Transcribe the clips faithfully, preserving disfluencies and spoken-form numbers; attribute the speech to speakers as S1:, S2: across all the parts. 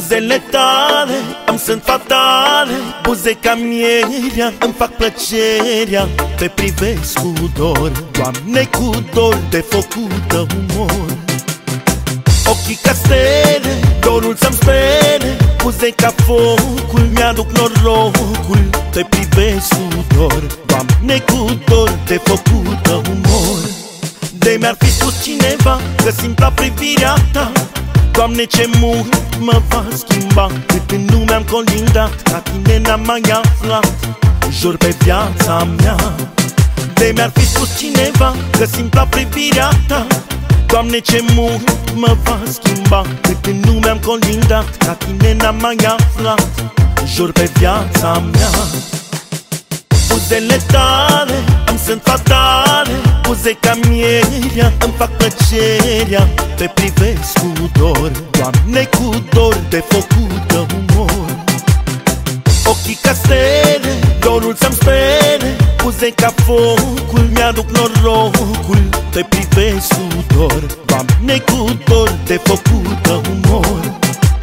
S1: Buzele tale îmi sunt fatale, buze ca mierea îmi fac plăcerea. Te privesc cu dor, Doamne, cu dor de focul tău umor. Ochii ca stele, dorul să-mi spere, buze ca focul mi-aduc norocul. Te privesc cu dor, Doamne, cu dor de focul tău umor. De mi-ar fi spus cineva că simt la privirea ta, Doamne, ce mult mă va schimba. Cât în lume am colindat, ca tine n-am mai aflat, jur pe viața mea. De mi-ar fi spus cineva că simt la privirea ta, Doamne, ce mult mă va schimba. Cât în lume am colindat, ca tine n-am mai aflat, jur pe viața mea. Buzele tale îmi sunt fatale, buze ca mierea îmi fac plăcerea. Te privesc cu dor, Doamne, cu dor de focul tău umor. Ochii ca stele, dorul să-mi spere, buze ca focul mi-aduc norocul. Te privesc cu dor, Doamne, cu dor de focul tău umor.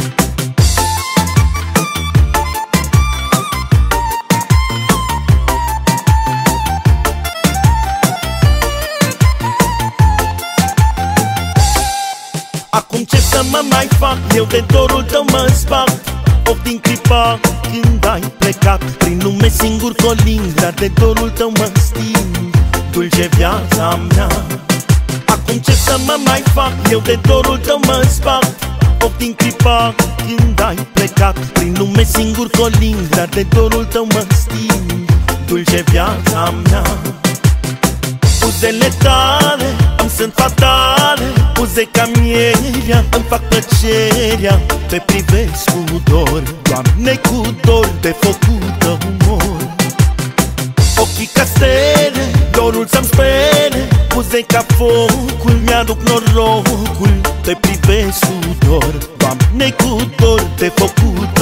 S1: Acum ce să mă mai fac, eu de dorul tău mă sparg. Of din clipa când ai plecat, prin lume singur colind, dar de dorul tău mă sting, dulce viața mea. Acum ce să mă mai fac, eu de dorul tău mă sparg. Of din clipa când ai plecat, prin lume singur colind, dar de dorul tău mă sting, dulce viața mea. Buzele tale îmi sunt fatale, buze ca mierea îmi fac plăcerea. Te privesc cu dor, Doamne, cu dor de focul tău umor. Ochii ca stele, dorul să-mi spere, buze ca focul mi-aduc norocul. Te privesc cu dor, Doamne, cu dor de focul